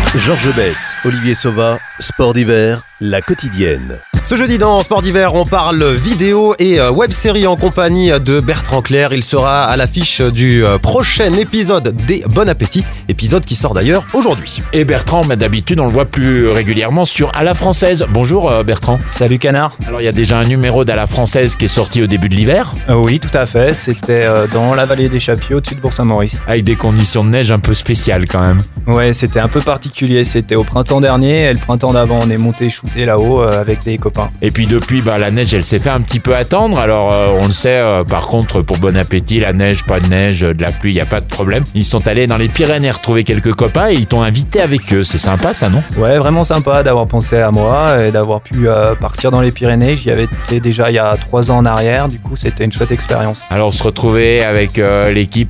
Georges Betz, Olivier Sauva, Sport d'hiver, la quotidienne. Ce jeudi dans Sport d'hiver, on parle vidéo et web-série en compagnie de Bertrand Clerc. Il sera à l'affiche du prochain épisode des Bon Appétit, épisode qui sort d'ailleurs aujourd'hui. Et Bertrand, d'habitude, on le voit plus régulièrement sur À la Française. Bonjour Bertrand. Salut Canard. Alors il y a déjà un numéro d'À la Française qui est sorti au début de l'hiver. Oui, tout à fait. C'était dans la vallée des Chapiers, au-dessus de Bourg-Saint-Maurice. Avec des conditions de neige un peu spéciales quand même. Ouais, c'était un peu particulier. C'était au printemps dernier et le printemps d'avant, on est monté shooter là-haut avec des copains. Et puis depuis, la neige, elle s'est fait un petit peu attendre. Alors on le sait, par contre, pour Bon Appétit, la neige, pas de neige, de la pluie, il n'y a pas de problème. Ils sont allés dans les Pyrénées retrouver quelques copains et ils t'ont invité avec eux. C'est sympa ça, non ? Ouais, vraiment sympa d'avoir pensé à moi et d'avoir pu partir dans les Pyrénées. J'y avais été déjà il y a 3 ans en arrière. Du coup, c'était une chouette expérience. Alors se retrouver avec l'équipe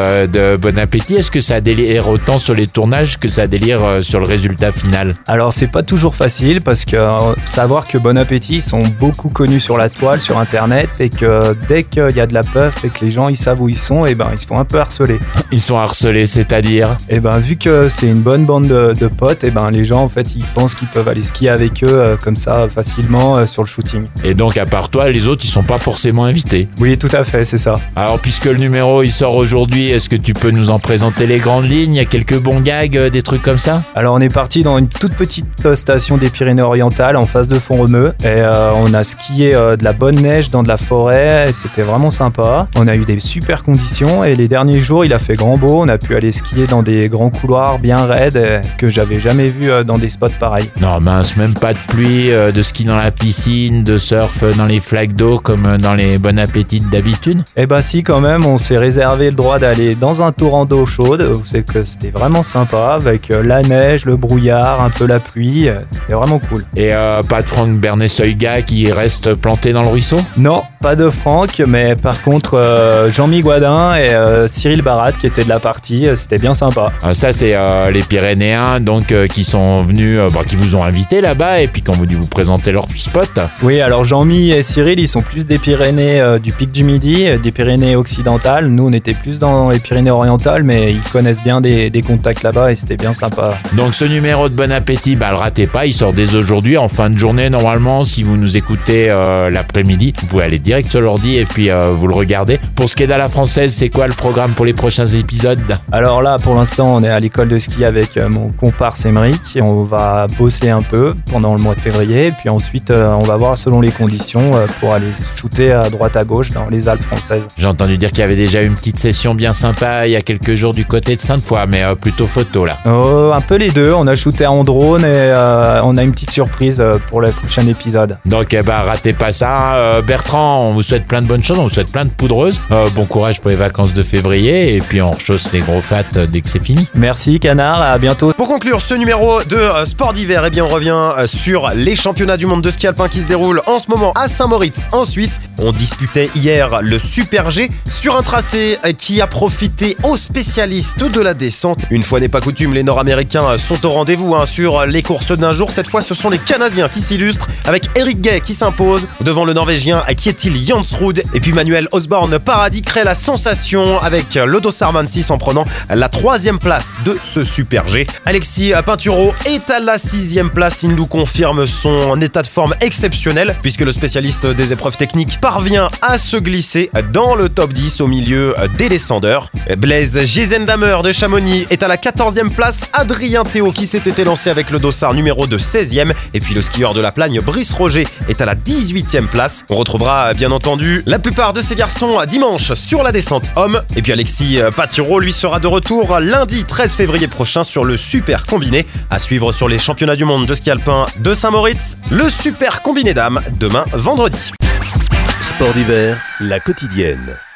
de Bon Appétit, est-ce que ça délire autant sur les tournages que ça délire sur le résultat final ? Alors, c'est pas toujours facile parce que savoir que Bon Appétit sont beaucoup connus sur la toile, sur internet, et que dès qu'il y a de la puff et que les gens ils savent où ils sont, et ils se font un peu harceler. Ils sont harcelés, c'est-à-dire ? Et vu que c'est une bonne bande de potes, et les gens en fait ils pensent qu'ils peuvent aller skier avec eux comme ça facilement sur le shooting. Et donc à part toi, les autres ils sont pas forcément invités. Oui, tout à fait, c'est ça. Alors puisque le numéro il sort aujourd'hui, est-ce que tu peux nous en présenter les grandes lignes ? Il y a quelques bons gags, des trucs comme ça ? Alors on est parti dans une toute petite station des Pyrénées-Orientales en face de Font-Romeu et on a skié de la bonne neige dans de la forêt et c'était vraiment sympa. On a eu des super conditions et les derniers jours il a fait grand beau, on a pu aller skier dans des grands couloirs bien raides que j'avais jamais vu dans des spots pareils. Non mince, même pas de pluie, de ski dans la piscine, de surf dans les flaques d'eau comme dans les Bon Appétit d'habitude ? Si quand même, on s'est réservé le droit d'aller dans un torrent d'eau chaude, c'est que c'était vraiment sympa avec la neige, le brouillard, un peu la pluie, c'était vraiment cool. Et pas de Franck Bernet-Soyga qui reste planté dans le ruisseau ? Non, pas de Franck, mais par contre Jean-Mi Guadin et Cyril Barat qui étaient de la partie, c'était bien sympa. Ça c'est les Pyrénéens donc qui sont venus, qui vous ont invité là-bas et puis qui ont voulu vous présenter leur spot. Oui, alors Jean-Mi et Cyril ils sont plus des Pyrénées du Pic du Midi, des Pyrénées occidentales. Nous on était plus dans les Pyrénées orientales mais ils connaissent bien des contacts là-bas et c'était bien sympa. Donc ce numéro de Bon Appétit, le ratez pas, il sort dès aujourd'hui en fin de journée normalement. Si vous nous écoutez l'après-midi, vous pouvez aller direct sur l'ordi et puis vous le regardez. Pour ce qui est d'À la Française, c'est quoi le programme pour les prochains épisodes ? Alors là, pour l'instant, on est à l'école de ski avec mon comparse Émeric. On va bosser un peu pendant le mois de février. Et puis ensuite, on va voir selon les conditions pour aller shooter à droite à gauche dans les Alpes françaises. J'ai entendu dire qu'il y avait déjà une petite session bien sympa il y a quelques jours du côté de Sainte-Foy, mais plutôt photo là. Un peu les deux. On a shooté en drone et on a une petite surprise pour le prochain épisode. Donc ratez pas ça. Bertrand, on vous souhaite plein de bonnes choses, on vous souhaite plein de poudreuses. Bon courage pour les vacances de février et puis on rechausse les gros fats dès que c'est fini. Merci Canard, à bientôt. Pour conclure ce numéro de Sport d'hiver, on revient sur les championnats du monde de ski alpin qui se déroulent en ce moment à Saint-Moritz en Suisse. On disputait hier le Super G sur un tracé qui a profité aux spécialistes de la descente. Une fois n'est pas coutume, les Nord-Américains sont au rendez-vous sur les courses d'un jour. Cette fois, ce sont les Canadiens qui s'illustrent avec Eric Gay qui s'impose devant le Norvégien Kjetil Jansrud. Et puis Manuel Osborne Paradis crée la sensation avec le Dossard 26 en prenant la 3e place de ce Super G. Alexis Pinturo est à la 6e place. Il nous confirme son état de forme exceptionnel puisque le spécialiste des épreuves techniques parvient à se glisser dans le top 10 au milieu des descendeurs. Blaise Giesendamer de Chamonix est à la 14e place. Adrien Théo qui s'était lancé avec le Dossard numéro de 16e. Et puis le skieur de la Plagne Brice Roger est à la 18e place. On retrouvera bien entendu la plupart de ces garçons dimanche sur la descente homme. Et puis Alexis Pinturo lui sera de retour lundi 13 février prochain sur le Super Combiné. À suivre sur les championnats du monde de ski alpin de Saint-Moritz, le Super Combiné dames demain vendredi. Sport d'hiver, la quotidienne.